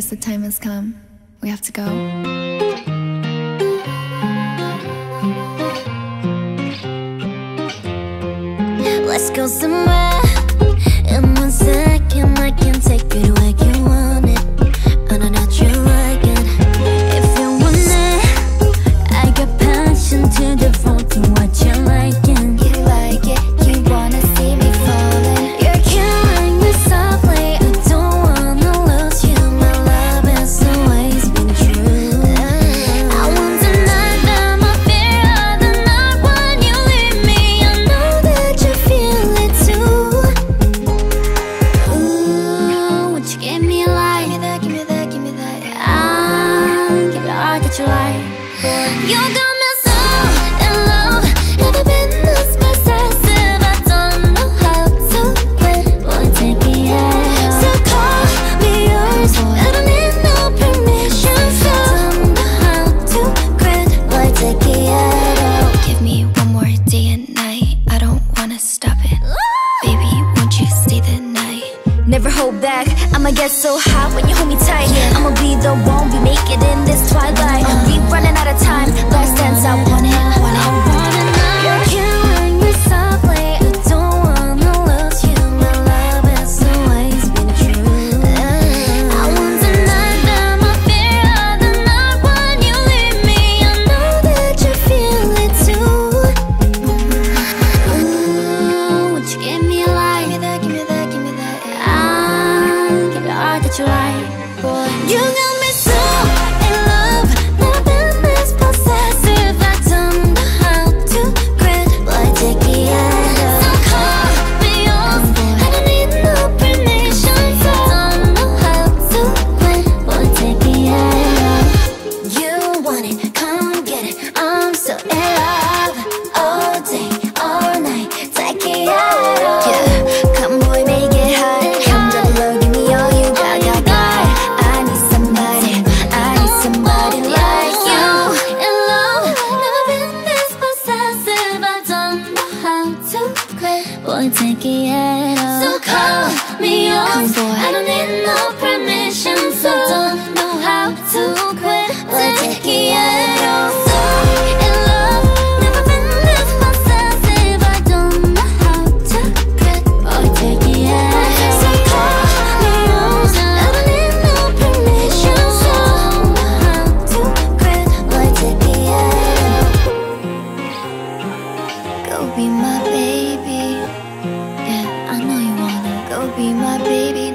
guess the time has come. We have to go. Let's go somewhere. In 1 second I can take it where you want it. I know that you like it. If you want it, I got passion to devote to what you're liking. You like it, you wanna see me falling. You're killing me softly, I don't wanna lose you. My love has always been true. I won't deny that my fear of the night when you leave me. I know that you feel it too. Ooh, won't you give me a light? Give me that, give me that, give me that. I'll give you all that you like. You got me so in love. Never been this possessive. I don't know how to quit. Boy, take it out. So call me yours. I don't need no permission. So don't know how to quit. Boy, take it out. Give me one more day and night. I don't wanna stop it. Baby, won't you stay the night? Never hold back. I'ma get so hot when you hold me tight. I'ma be the one we make it in this twilight. We running out of time. Last dance, I want it, want it, want it now. You're killing me softly. I don't wanna lose you. My love has always been true. I won't deny that my fear of the night when you leave me. I know that you feel it too. Ooh, won't you give me a light? Give me that, give me that, give me that. I'll give you all that you like. You got me so in love. Never been this possessive. I don't know how to quit. Boy, take it out. So call me yours. I don't need no permission. So don't know how to quit. Boy, take it out. You want it, come get it. I'm so in love. All day, all night. Take it out. Yeah, come boy, make it hot. Come down low, give me all you got. I need somebody like you. In love, never been this possessive. I don't know how to quit. Boy, take it out. So call me yours. I don't need no permission. So don't know how to quit. Boy, take it out. So in love, never been this possessive. I don't know how to quit. Boy, take it out. So call me yours. I don't need no permission. So don't know how to quit. Boy, take it out. Go be my baby. Yeah, I know you wanna. Go be my baby.